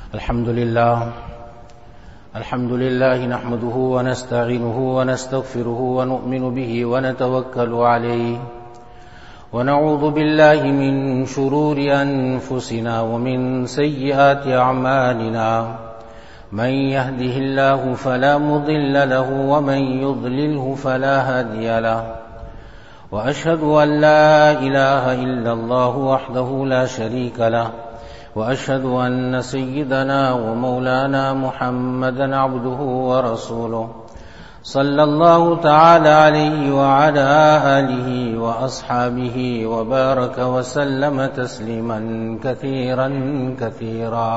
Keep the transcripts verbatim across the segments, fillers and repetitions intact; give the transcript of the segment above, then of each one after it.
الحمد لله الحمد لله نحمده ونستعينه ونستغفره ونؤمن به ونتوكل عليه ونعوذ بالله من شرور أنفسنا ومن سيئات أعمالنا من يهده الله فلا مضل له ومن يضلله فلا هادي له وأشهد أن لا إله إلا الله وحده لا شريك له وأشهد أن سيدنا ومولانا محمدا عبده ورسوله صلى الله تعالى عليه وعلى آله وأصحابه وبارك وسلم تسليما كثيرا كثيرا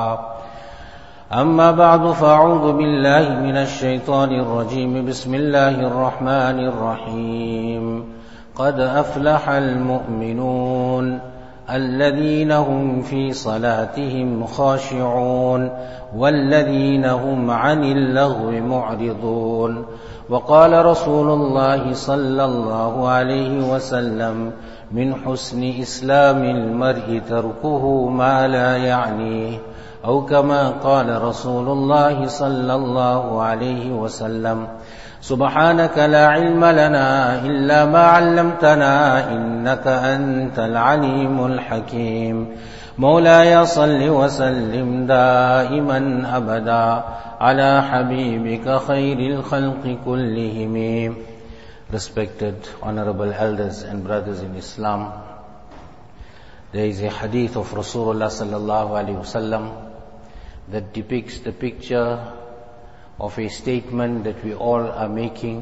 أما بعد فأعوذ بالله من الشيطان الرجيم بسم الله الرحمن الرحيم قد أفلح المؤمنون الذين هم في صلاتهم خاشعون والذين هم عن اللغو معرضون وقال رسول الله صلى الله عليه وسلم من حسن إسلام المرء تركه ما لا يعنيه أو كما قال رسول الله صلى الله عليه وسلم سبحانك لا علم لنا إلا ما علمتنا إنك أنت العليم الحكيم مولاي صل وسلم دائما أبدا على حبيبك خير الخلق كلهم. Respected honorable elders and brothers in Islam, there is a hadith of Rasulullah sallallahu alaihi wasallam that depicts the picture of a statement that we all are making,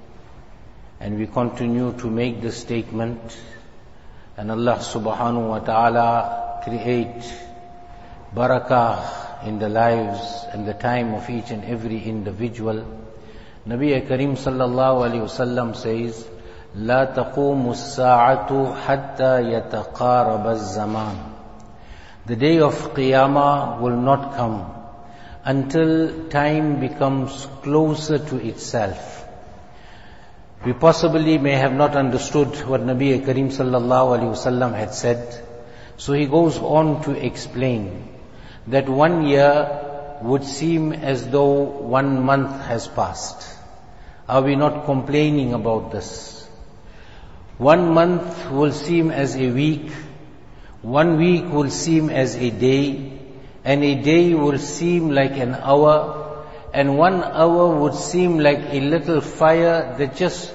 and we continue to make this statement, and Allah subhanahu wa ta'ala create barakah in the lives and the time of each and every individual. Nabi Karim sallallahu alayhi wasallam says, لا تقوم الساعة حتى يتقارب الزمان. The day of Qiyamah will not come until time becomes closer to itself. We possibly may have not understood what Nabi Karim sallallahu alaihi wasallam had said. So he goes on to explain that one year would seem as though one month has passed. Are we not complaining about this? One month will seem as a week, one week will seem as a day, and a day will seem like an hour, and one hour would seem like a little fire that just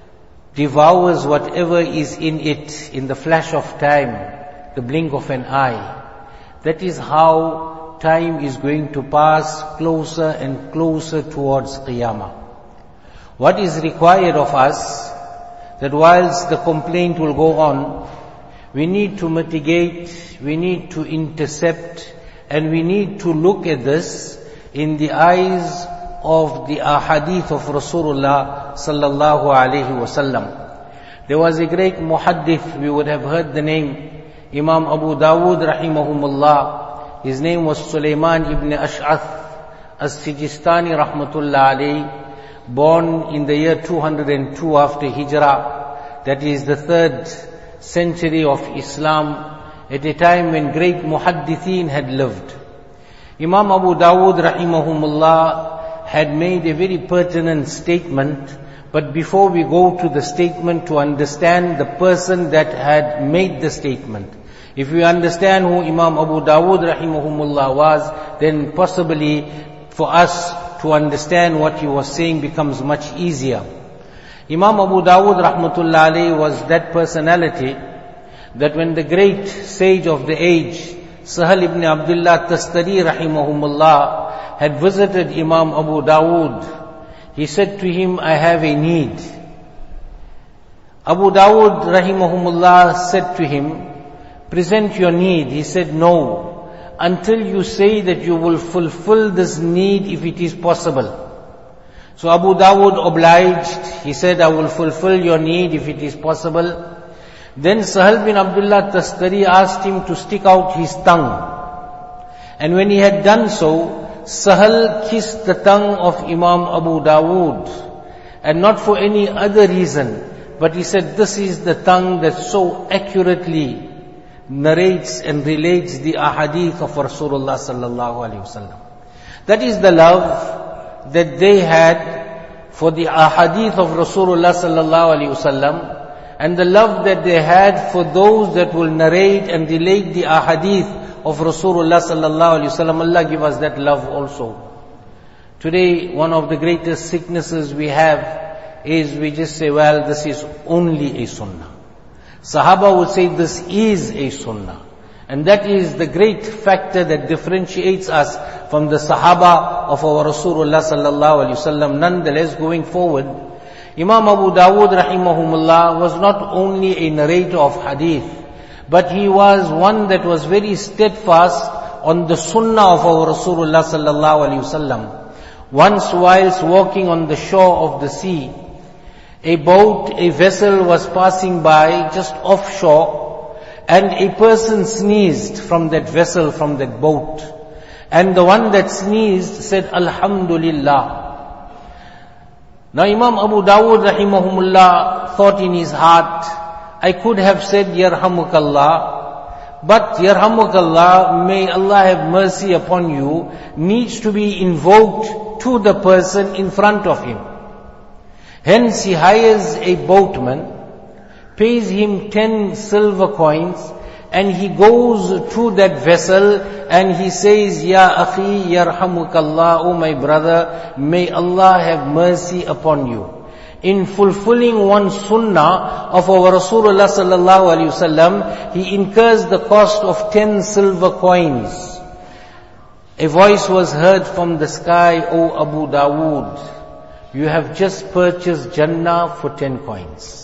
devours whatever is in it in the flash of time, the blink of an eye. That is how time is going to pass closer and closer towards Qiyamah. What is required of us, that whilst the complaint will go on, we need to mitigate, we need to intercept, and we need to look at this in the eyes of the ahadith of Rasulullah sallallahu alaihi wasallam. There was a great muhaddith, we would have heard the name, Imam Abu Dawud rahimahumullah. His name was Sulaiman ibn Ash'ath as-Sijistani rahmatullah alayhi, born in the year two hundred two after Hijrah, that is the third century of Islam, at a time when great muhaddithin had lived. Imam Abu Dawud rahimahumullah had made a very pertinent statement, but before we go to the statement, to understand the person that had made the statement. If we understand who Imam Abu Dawud rahimahumullah was, then possibly for us to understand what he was saying becomes much easier. Imam Abu Dawud rahmatullah alayhi was that personality that when the great sage of the age, Sahal ibn Abdullah Tastari rahimahumullah, had visited Imam Abu Dawud, he said to him, I have a need. Abu Dawud rahimahumullah said to him, present your need. He said, no, until you say that you will fulfill this need if it is possible. So Abu Dawud obliged. He said, I will fulfill your need if it is possible. Then Sahal bin Abdullah Tastari asked him to stick out his tongue. And when he had done so, Sahal kissed the tongue of Imam Abu Dawud. And not for any other reason, but he said, this is the tongue that so accurately narrates and relates the ahadith of Rasulullah sallallahu alaihi wasallam. That is the love that they had for the ahadith of Rasulullah sallallahu alaihi wasallam, and the love that they had for those that will narrate and relate the ahadith of Rasulullah sallallahu alaihi wasallam. Allah give us that love also. Today, one of the greatest sicknesses we have is we just say, well, this is only a sunnah. Sahaba would say this is a sunnah. And that is the great factor that differentiates us from the Sahaba of our Rasulullah sallallahu alaihi wasallam. Nonetheless, going forward, Imam Abu Dawud rahimahumullah was not only a narrator of hadith, but he was one that was very steadfast on the sunnah of our Rasulullah sallallahu alaihi wasallam. Once whilst walking on the shore of the sea, a boat, a vessel was passing by just offshore, and a person sneezed from that vessel, from that boat. And the one that sneezed said, Alhamdulillah. Now Imam Abu Dawud rahimahumullah thought in his heart, I could have said, Yarhamukallah, but Yarhamukallah, may Allah have mercy upon you, needs to be invoked to the person in front of him. Hence he hires a boatman, pays him ten silver coins, and he goes to that vessel and he says, Ya akhi, yarhamukallah, O my brother, may Allah have mercy upon you. In fulfilling one sunnah of our Rasulullah sallallahu alaihi wasallam, he incurs the cost of ten silver coins. A voice was heard from the sky, O Abu Dawood, you have just purchased Jannah for ten coins.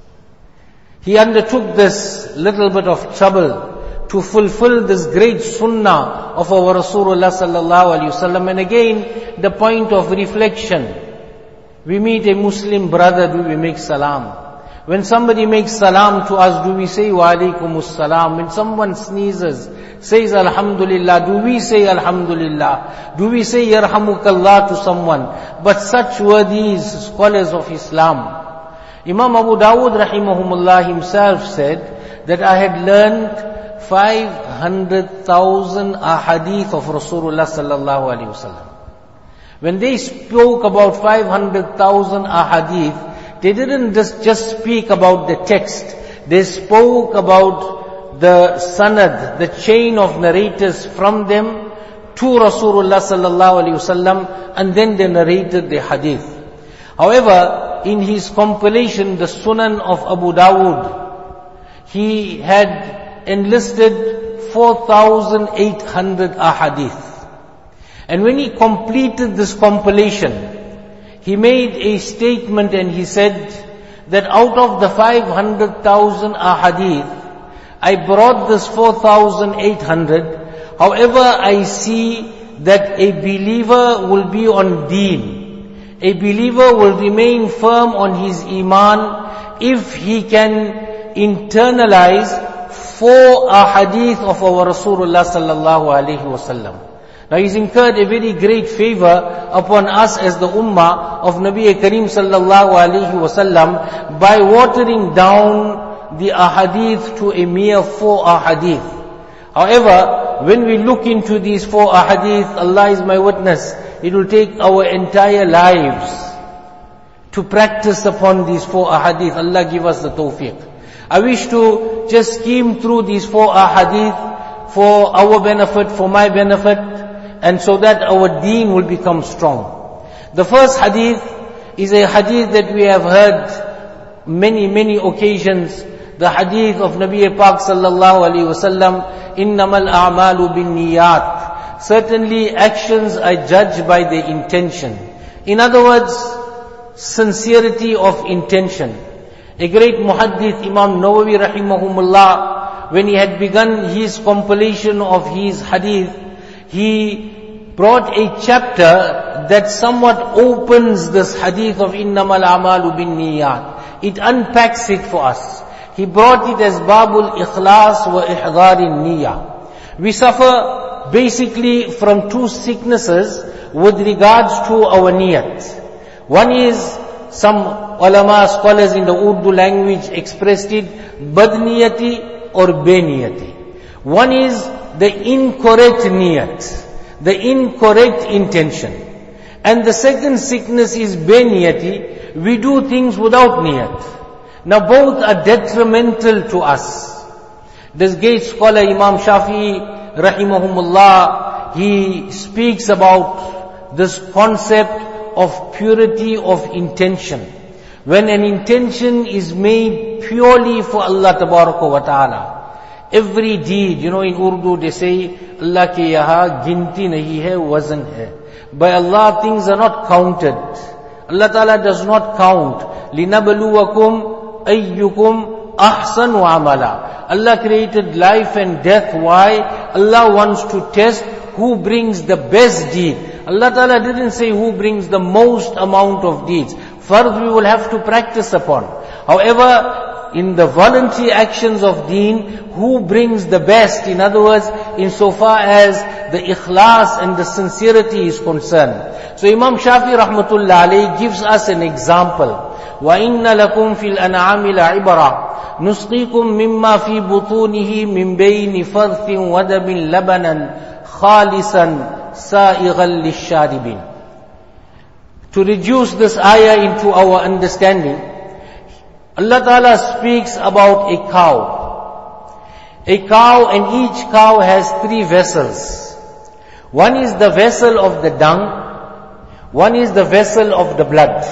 He undertook this little bit of trouble to fulfill this great sunnah of our Rasulullah sallallahu alaihi wasallam. And again, the point of reflection. We meet a Muslim brother, do we make salam? When somebody makes salam to us, do we say wa alaikumus salam? When someone sneezes, says alhamdulillah, do we say alhamdulillah? Do we say yarhamukallah to someone? But such were these scholars of Islam. Imam Abu Dawud rahimahumullah himself said that I had learned five hundred thousand ahadith of Rasulullah sallallahu alaihi wasallam. When they spoke about five hundred thousand ahadith, they didn't just, just speak about the text. They spoke about the sanad, the chain of narrators from them to Rasulullah sallallahu alaihi wasallam, and then they narrated the hadith. However, in his compilation, the Sunan of Abu Dawud, he had enlisted four thousand eight hundred ahadith. And when he completed this compilation, he made a statement and he said that out of the five hundred thousand ahadith, I brought this four thousand eight hundred. However, I see that a believer will be on deen. A believer will remain firm on his iman if he can internalize four ahadith of our Rasulullah sallallahu alaihi wasallam. Now he's incurred a very great favor upon us as the ummah of Nabi Kareem sallallahu alaihi wasallam by watering down the ahadith to a mere four ahadith. However, when we look into these four ahadith, Allah is my witness, it will take our entire lives to practice upon these four ahadith. Allah give us the tawfiq. I wish to just skim through these four ahadith for our benefit, for my benefit, and so that our deen will become strong. The first hadith is a hadith that we have heard many, many occasions. The hadith of Nabi Pak sallallahu alaihi wasallam, innamal a'malu bin niyat. Certainly actions are judged by their intention. In other words, sincerity of intention. A great muhaddith, Imam Nawawi rahimahumullah, when he had begun his compilation of his hadith, he brought a chapter that somewhat opens this hadith of innamal a'malu bin niyat. It unpacks it for us. He brought it as Babul Ikhlas wa Ihdarin Niyya. We suffer basically from two sicknesses with regards to our niyat. One is, some ulama scholars in the Urdu language expressed it, badniyati or beniyati. One is the incorrect niyat, the incorrect intention. And the second sickness is beniyati, we do things without niyat. Now both are detrimental to us. This great scholar Imam Shafi'i rahimahumullah, he speaks about this concept of purity of intention. When an intention is made purely for Allah Tabaraka wa Ta'ala, every deed, you know, in Urdu they say, Allah ke yaha ginti nahi hai, wazn hai. By Allah things are not counted. Allah Ta'ala does not count. لِنَبْلُوَكُمْ أَيُّكُمْ أَحْسَنُ عَمَلًا. Allah created life and death. Why? Allah wants to test who brings the best deed. Allah Ta'ala didn't say who brings the most amount of deeds. First we will have to practice upon. However, in the voluntary actions of deen, who brings the best? In other words, insofar as the ikhlas and the sincerity is concerned. So Imam Shafi rahmatullah alayhi gives us an example. وَإِنَّ لَكُمْ فِي الْأَنْعَامِ لَعِبْرًا نُسْقِيكُم مِّمَّا فِي بُطُونِهِ مِن بَيْنِ فَرْثٍ وَدَمٍ لَبَنًا خَالِصًا سَائِغًا لِلشَّارِبِينَ. To reduce this ayah into our understanding, Allah Ta'ala speaks about a cow. A cow, and each cow has three vessels. One is the vessel of the dung, one is the vessel of the blood.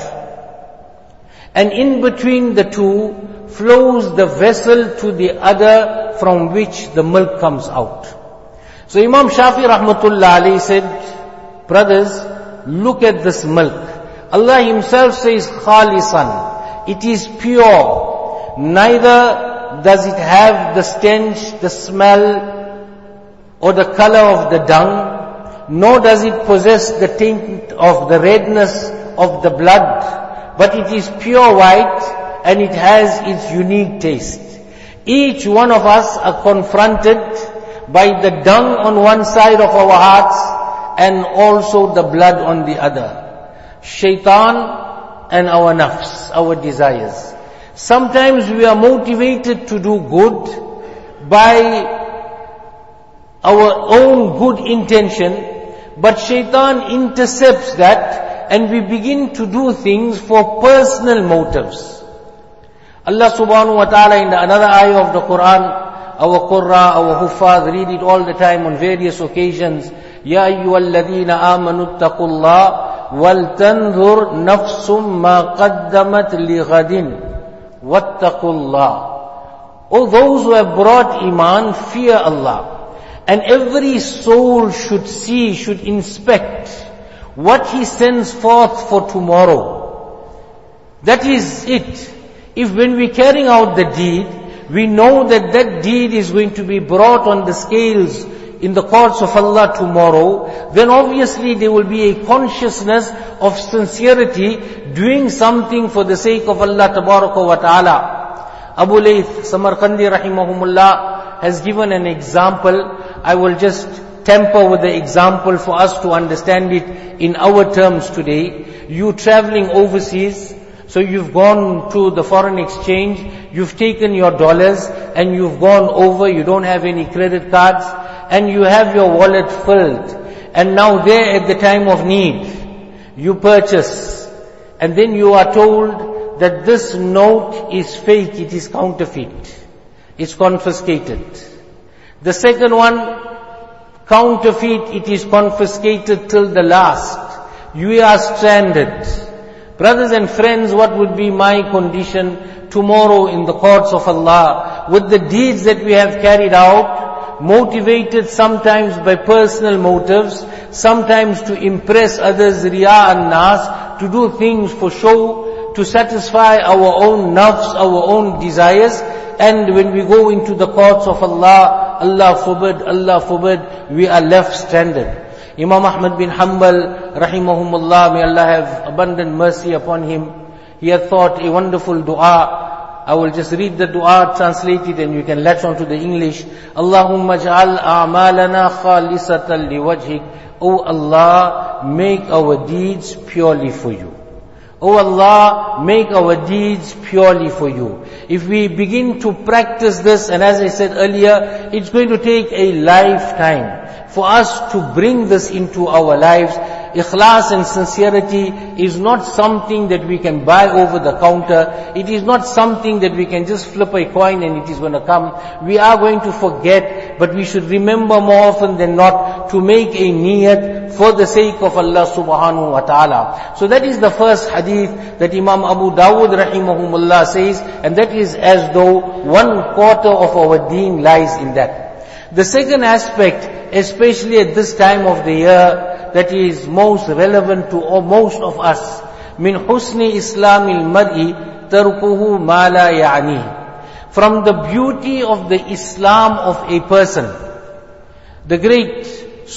And in between the two flows the vessel to the other from which the milk comes out. So Imam Shafi rahmatullah alayhi said, brothers, look at this milk. Allah Himself says, khalisan. It is pure. Neither does it have the stench, the smell, or the color of the dung, nor does it possess the taint of the redness of the blood, but it is pure white and it has its unique taste. Each one of us are confronted by the dung on one side of our hearts and also the blood on the other. Shaitan and our nafs, our desires. Sometimes we are motivated to do good by our own good intention, but shaitan intercepts that and we begin to do things for personal motives. Allah subhanahu wa ta'ala in the another ayah of the Quran, our Qurra, our Huffaz read it all the time on various occasions. Ya ayyuhalladhina amanu attaqullah وَلْتَنْظُرْ نَفْسٌ مَا قَدَّمَتْ لِغَدٍ وَاتَّقُوا اللَّهِ. O those who have brought iman, fear Allah. And every soul should see, should inspect what he sends forth for tomorrow. That is it. If when we carrying out the deed, we know that that deed is going to be brought on the scales in the courts of Allah tomorrow, then obviously there will be a consciousness of sincerity, doing something for the sake of Allah Tabaraka wa Ta'ala. Abu Layth Samarkandi rahimahumullah has given an example. I will just temper with the example for us to understand it in our terms today. You traveling overseas, so you've gone to the foreign exchange, you've taken your dollars and you've gone over, you don't have any credit cards, and you have your wallet filled, and now there at the time of need, you purchase, and then you are told that this note is fake, it is counterfeit, it's confiscated. The second one, counterfeit, it is confiscated till the last. You are stranded. Brothers and friends, what would be my condition tomorrow in the courts of Allah with the deeds that we have carried out, motivated sometimes by personal motives, sometimes to impress others, riya and nas, to do things for show, to satisfy our own nafs, our own desires, and when we go into the courts of Allah, Allah forbid, Allah forbid, we are left stranded. Imam Ahmad bin Hanbal, rahimahumullah, may Allah have abundant mercy upon him, he had thought a wonderful dua. I will just read the dua, translate it, and you can latch on to the English. Allahumma ja'al a'malana khalisatan liwajhik. O Allah, make our deeds purely for you. O Allah, make our deeds purely for you. If we begin to practice this, and as I said earlier, it's going to take a lifetime for us to bring this into our lives. Ikhlas and sincerity is not something that we can buy over the counter. It is not something that we can just flip a coin and it is going to come. We are going to forget, but we should remember more often than not to make a niyat for the sake of Allah subhanahu wa ta'ala. So that is the first hadith that Imam Abu Dawud rahimahumullah says, and that is as though one quarter of our deen lies in that. The second aspect, especially at this time of the year, that is most relevant to most of us, min husni islamil mar'i tarkuhu ma la ya'ni. From the beauty of the Islam of a person, the great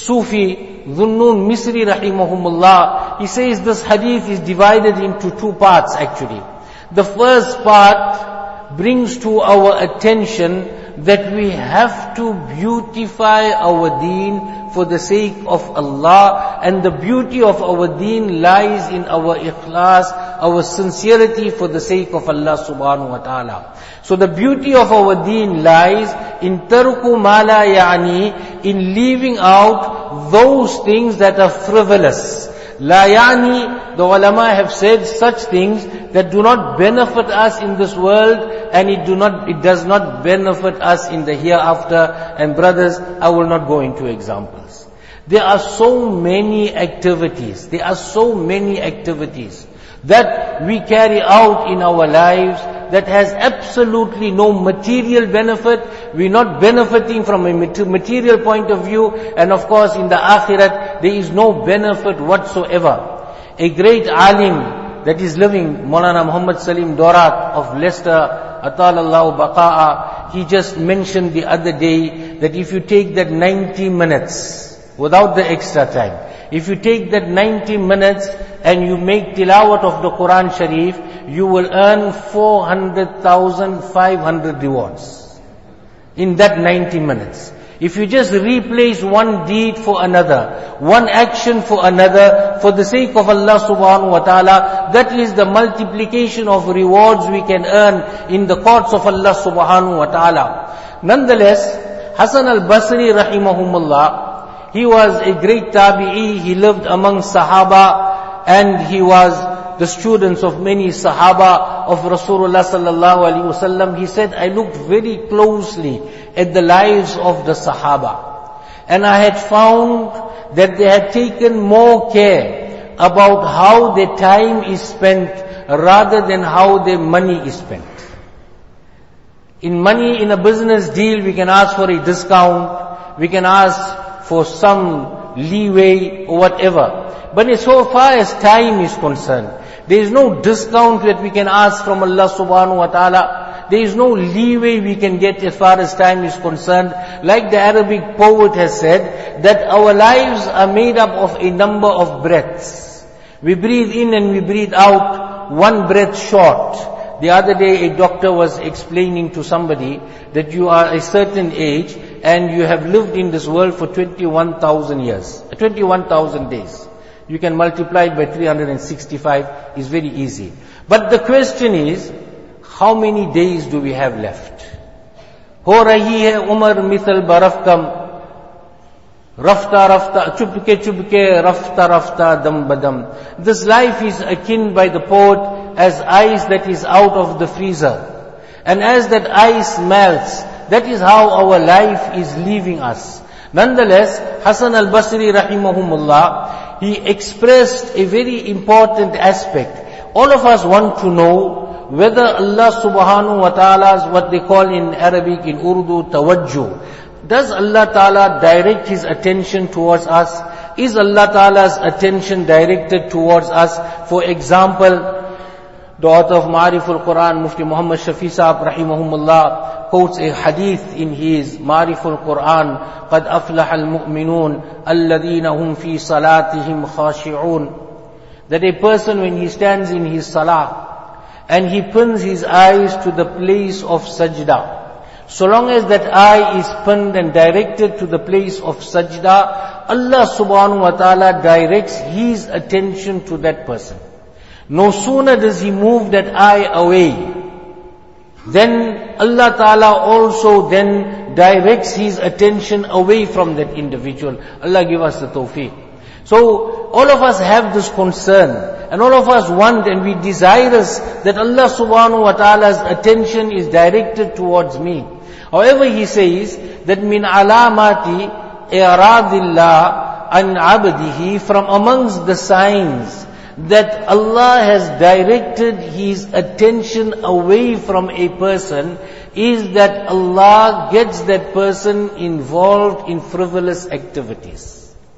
Sufi Dhunnun Misri rahimahumullah, he says this hadith is divided into two parts actually. The first part brings to our attention that we have to beautify our deen for the sake of Allah, and the beauty of our deen lies in our ikhlas, our sincerity for the sake of Allah subhanahu wa ta'ala. So the beauty of our deen lies in tarku ma la ya'ni, in leaving out those things that are frivolous. La ya'ni, the ulama have said, such things that do not benefit us in this world, and it do not, it does not benefit us in the hereafter. And brothers, I will not go into examples. There are so many activities, there are so many activities that we carry out in our lives that has absolutely no material benefit. We're not benefiting from a material point of view, and of course in the akhirat there is no benefit whatsoever. A great alim that is living, Maulana Muhammad Salim Dorat of Leicester, Atalallahu Baqa'a, he just mentioned the other day that if you take that ninety minutes, without the extra time, if you take that ninety minutes and you make tilawat of the Quran Sharif, you will earn four hundred thousand five hundred rewards in that ninety minutes. If you just replace one deed for another, one action for another, for the sake of Allah subhanahu wa ta'ala, that is the multiplication of rewards we can earn in the courts of Allah subhanahu wa ta'ala. Nonetheless, Hasan al-Basri rahimahumullah, he was a great tabi'i, he lived among Sahaba, and he was the students of many Sahaba of Rasulullah sallallahu alaihi wasallam. He said, I looked very closely at the lives of the Sahaba, and I had found that they had taken more care about how their time is spent rather than how their money is spent. In money, in a business deal, we can ask for a discount, we can ask for some leeway or whatever. But as so far as time is concerned, there is no discount that we can ask from Allah subhanahu wa ta'ala. There is no leeway we can get as far as time is concerned. Like the Arabic poet has said, that our lives are made up of a number of breaths. We breathe in and we breathe out, one breath short. The other day a doctor was explaining to somebody that you are a certain age and you have lived in this world for twenty-one thousand years, twenty-one thousand days. You can multiply it by three hundred sixty-five, is very easy. But the question is, how many days do we have left? Ho rahi hai umar mithal baraf kam, rafta rafta, chupke chupke, rafta rafta, dam badam. This life is akin by the poet as ice that is out of the freezer. And as that ice melts, that is how our life is leaving us. Nonetheless, Hasan al-Basri rahimahumullah, he expressed a very important aspect. All of us want to know whether Allah subhanahu wa ta'ala's, what they call in Arabic, in Urdu, tawajjuh. Does Allah ta'ala direct His attention towards us? Is Allah ta'ala's attention directed towards us? For example, the author of Ma'ariful Quran, Mufti Muhammad Shafi Sahab rahimahumullah, quotes a hadith in his Ma'ariful Quran, قَدْ أَفْلَحَ الْمُؤْمِنُونَ الَّذِينَ هُمْ فِي صَلَاتِهِمْ خَاشِعُونَ. That a person, when he stands in his salah and he pins his eyes to the place of sajda, so long as that eye is pinned and directed to the place of sajda, Allah subhanahu wa ta'ala directs His attention to that person. No sooner does he move that eye away, then Allah Ta'ala also then directs his attention away from that individual. Allah give us the tawfiq. So all of us have this concern, and all of us want and we desirous that Allah Subhanahu wa Ta'ala's attention is directed towards me. However, he says that min alamati i'radillah an abdihi, from amongst the signs that Allah has directed his attention away from a person is that Allah gets that person involved in frivolous activities.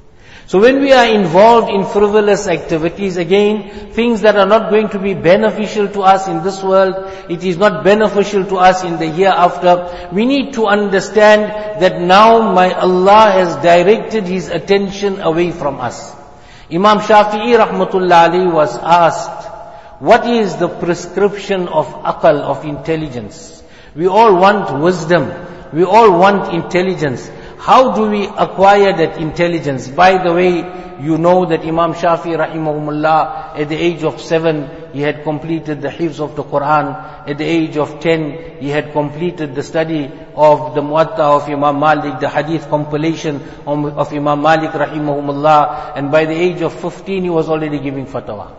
So when we are involved in frivolous activities, again, things that are not going to be beneficial to us in this world, it is not beneficial to us in the hereafter, we need to understand that now my Allah has directed his attention away from us. Imam Shafi'i rahmatullah alayhi was asked, what is the prescription of aql, of intelligence? We all want wisdom. We all want intelligence. How do we acquire that intelligence? By the way, you know that Imam Shafi'i rahimahumullah, at the age of seven, he had completed the hifz of the Quran. At the age of ten, he had completed the study of the Muwatta of Imam Malik, the hadith compilation of Imam Malik rahimahumullah. And by the age of fifteen, he was already giving fatwa.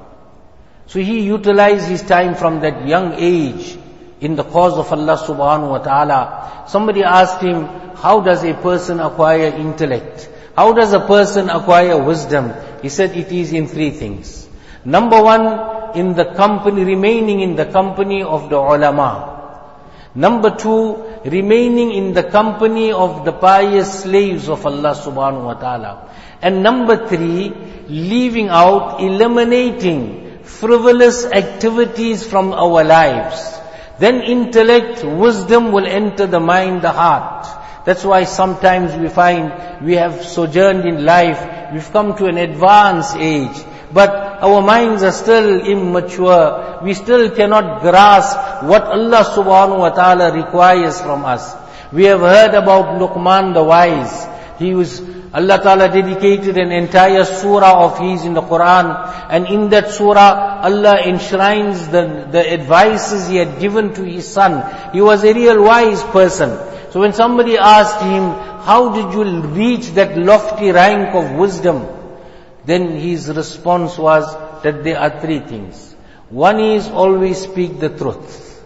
So he utilized his time from that young age in the cause of Allah subhanahu wa ta'ala. Somebody asked him, how does a person acquire intellect? How does a person acquire wisdom? He said it is in three things. Number one, in the company, remaining in the company of the ulama. Number two, remaining in the company of the pious slaves of Allah subhanahu wa ta'ala. And number three, leaving out, eliminating frivolous activities from our lives. Then intellect, wisdom will enter the mind, the heart. That's why sometimes we find we have sojourned in life, we've come to an advanced age, but our minds are still immature. We still cannot grasp what Allah subhanahu wa ta'ala requires from us. We have heard about Luqman the wise. He was, Allah Ta'ala dedicated an entire surah of his in the Quran, and in that surah, Allah enshrines the, the advices he had given to his son. He was a real wise person. So when somebody asked him, how did you reach that lofty rank of wisdom? Then his response was that there are three things. One is always speak the truth.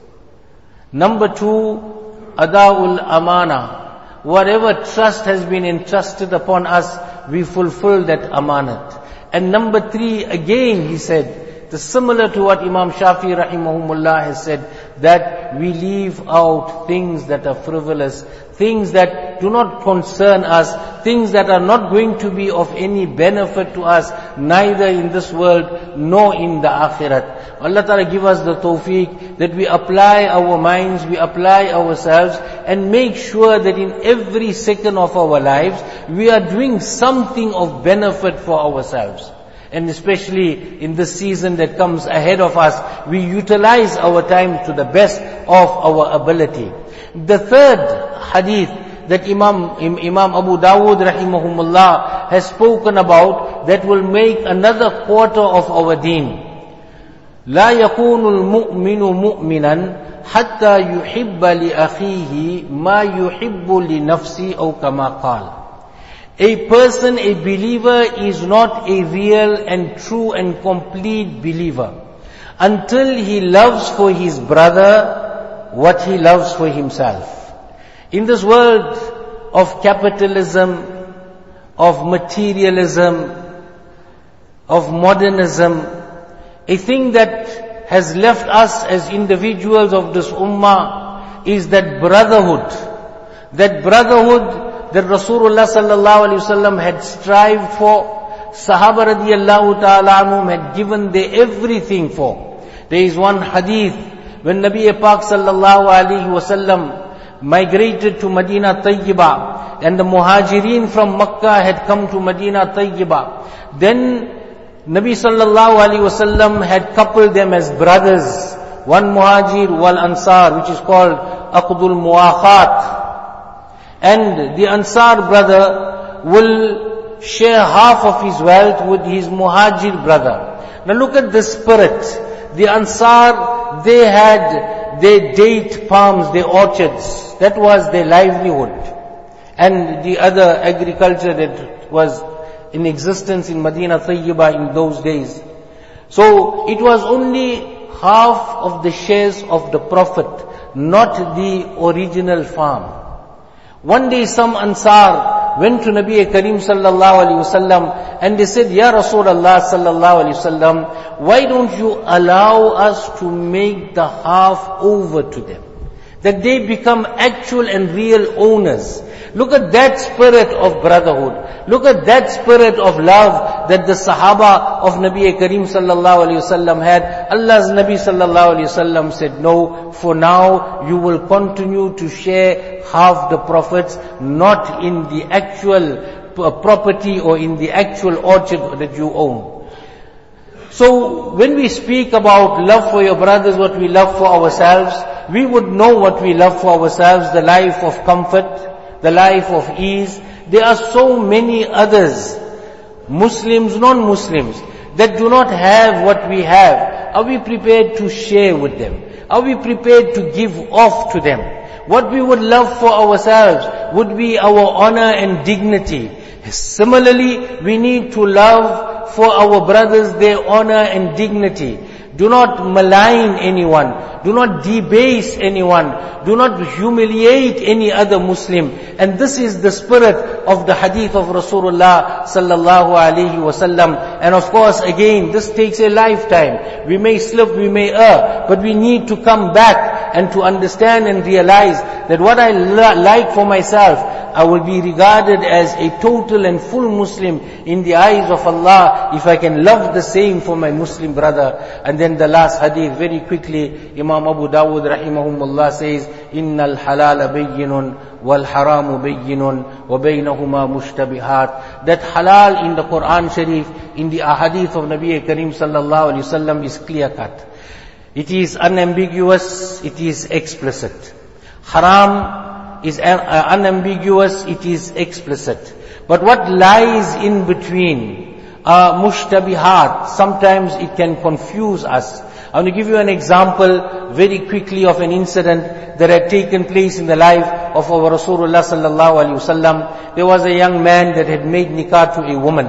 Number two, ada'ul amana. Whatever trust has been entrusted upon us, we fulfill that amanat. And number three, again he said, the similar to what Imam Shafi'i rahimahumullah has said, that we leave out things that are frivolous, things that do not concern us, things that are not going to be of any benefit to us, neither in this world nor in the akhirat. Allah Ta'ala give us the tawfiq that we apply our minds, we apply ourselves, and make sure that in every second of our lives, we are doing something of benefit for ourselves. And especially in this season that comes ahead of us, we utilize our time to the best of our ability. The third hadith that Imam, Imam Abu Dawud rahimahumullah has spoken about, that will make another quarter of our deen. لا يكون المؤمن مؤمنا حتى يحب لأخيه ما يحب لنفسه أو كما قال. A person, a believer, is not a real and true and complete believer until he loves for his brother what he loves for himself. In this world of capitalism, of materialism, of modernism, a thing that has left us as individuals of this ummah is that brotherhood. That brotherhood that Rasulullah sallallahu alaihi wasallam had strived for, Sahaba radiyallahu ta'ala anhum had given their everything for. There is one hadith, when Nabi Pak sallallahu alaihi wasallam migrated to Medina Tayyibah, and the Muhajirin from Makkah had come to Medina Tayyibah, then Nabi sallallahu alaihi wasallam had coupled them as brothers, one Muhajir wal Ansar, which is called Aqdul Muakhat. And the Ansar brother will share half of his wealth with his muhajir brother. Now look at the spirit. The Ansar, they had their date palms, their orchards. That was their livelihood. And the other agriculture that was in existence in Medina Tayyibah in those days. So it was only half of the shares of the Prophet, not the original farm. One day some Ansar went to Nabi Kareem sallallahu alaihi wasallam and they said, Ya Rasulullah sallallahu alaihi wasallam, why don't you allow us to make the half over to them? That they become actual and real owners. Look at that spirit of brotherhood. Look at that spirit of love that the Sahaba of Nabi Kareem sallallahu alaihi wasallam had. Allah's Nabi sallallahu alaihi wasallam said, no, for now you will continue to share half the profits, not in the actual property or in the actual orchard that you own. So when we speak about love for your brothers, what we love for ourselves, we would know what we love for ourselves, the life of comfort, the life of ease. There are so many others, Muslims, non-Muslims, that do not have what we have. Are we prepared to share with them? Are we prepared to give off to them? What we would love for ourselves would be our honor and dignity. Similarly, we need to love for our brothers their honor and dignity. Do not malign anyone. Do not debase anyone. Do not humiliate any other Muslim. And this is the spirit of the hadith of Rasulullah sallallahu alaihi wasallam. And of course, again, this takes a lifetime. We may slip, we may err, but we need to come back and to understand and realize that what I like for myself, I will be regarded as a total and full Muslim in the eyes of Allah if I can love the same for my Muslim brother. And then the last hadith, very quickly, Imam Abu Dawud rahimahumullah says, Innal halala bayyinun wal haramu bayyinun wa baynahuma mushtabihat. That halal in the Quran Sharif, in the ahadith of Nabi Kareem sallallahu alaihi wasallam is clear cut. It is unambiguous, it is explicit. Haram is unambiguous, it is explicit. But what lies in between are mushtabihat. Sometimes it can confuse us. I want to give you an example very quickly of an incident that had taken place in the life of our Rasulullah sallallahu alaihi wasallam. There was a young man that had made nikah to a woman,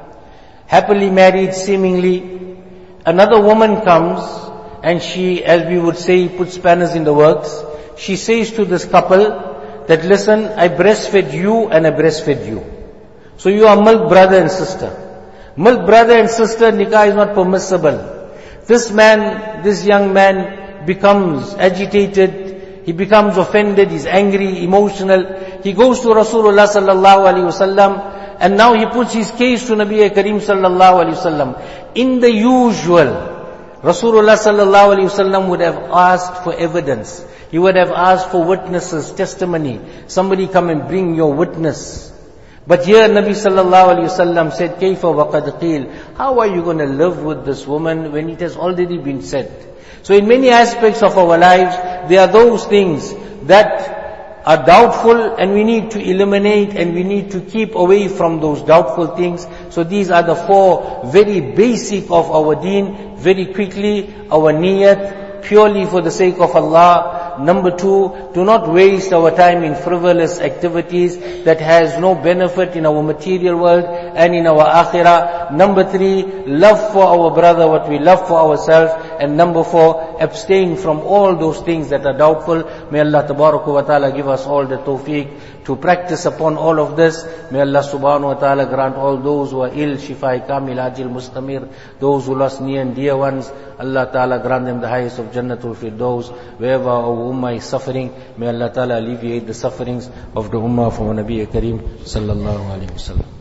happily married seemingly. Another woman comes and she, as we would say, puts spanners in the works. She says to this couple that, listen, I breastfed you and I breastfed you. So you are milk brother and sister. Milk brother and sister, nikah is not permissible. This man, this young man becomes agitated, he becomes offended, he's angry, emotional. He goes to Rasulullah sallallahu alaihi wasallam and now he puts his case to Nabi Kareem sallallahu alaihi wasallam. In the usual, Rasulullah sallallahu alaihi wasallam would have asked for evidence. He would have asked for witnesses, testimony. Somebody come and bring your witness. But here Nabi sallallahu alaihi wasallam said, Kayfa waqad qeel. How are you going to live with this woman when it has already been said? So in many aspects of our lives, there are those things that are doubtful and we need to eliminate and we need to keep away from those doubtful things. So these are the four very basic of our deen. Very quickly, our niyat, purely for the sake of Allah. Number two, do not waste our time in frivolous activities that has no benefit in our material world and in our akhirah. Number three, love for our brother what we love for ourselves. And number four, abstain from all those things that are doubtful. May Allah tabaraka wa ta'ala give us all the tawfiq to practice upon all of this. May Allah subhanahu wa ta'ala grant all those who are ill, shifai kamil, ajil, mustamir, those who lost near and dear ones, Allah ta'ala grant them the highest of Jannatul Firdaus. Wherever our ummah is suffering, may Allah ta'ala alleviate the sufferings of the ummah of our Nabi Kareem sallallahu alaihi wasallam.